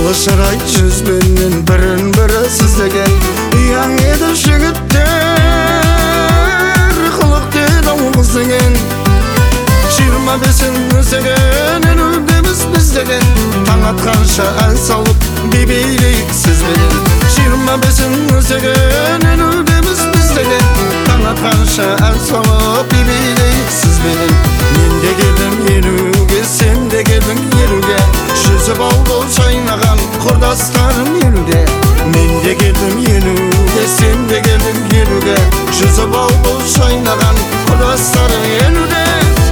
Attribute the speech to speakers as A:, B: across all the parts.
A: Жылы шырай жүзбенен бірін-бірі сіздеген Яң еді жігіттер қылық деді қыз деген 25-ін өзеген өнердеміз біз деген Таң атқанша ән салып бебейлейік сізбенен 25-ін өзеген өнердеміз біз деген Таң атқанша ән салып бебейлейік сізбенен Мен де келдім елуге, сен де келдің елуге Жүзіп алды шайнаған құрдастарым елуге Мен де келдім елуге, сен де келдің елуге Жүзіп алды шайнаған құрдастарым елуге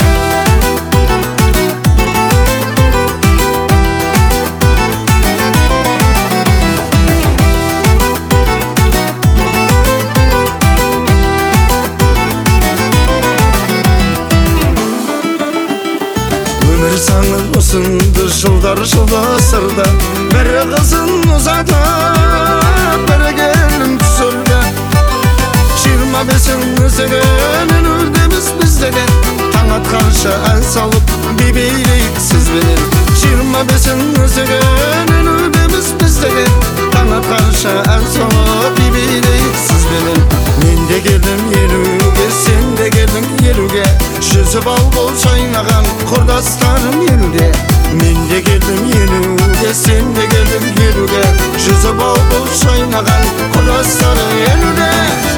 A: Өмір заңы ұсынды жылдар жылдасырды Бірі қызын ұзатып, бірі келін түсірді 25-ін өзеген өнердеміз біз деген Таң атқанша ән салып бебейлейік сізбенен 25-ін өзеген өнердеміз біз деген Таң атқанша ән салып бебейлейік сізбенен Мен де келдім елуге, сен де келдің елуге Жүзіп ал бол шайнаған құрдастарым елуге Мен де келдім елуге, сен де келдің елуге Жүзіп ал бол шайнаған құрдастарым елуге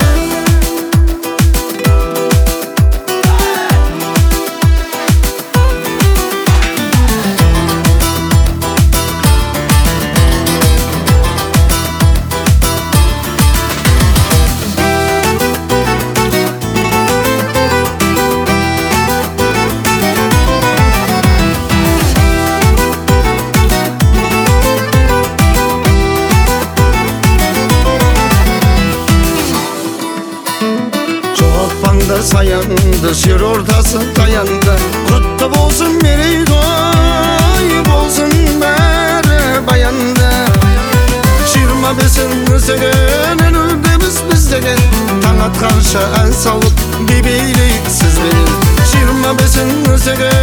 A: Саянды, жер ортасы таянды Құтты болсын мерейтой, болсын бәрі баянды 25-ін өзеген өнердеміз біз деген Таң атқанша ән салып бебейлейік сізбенен 25-ін өзеген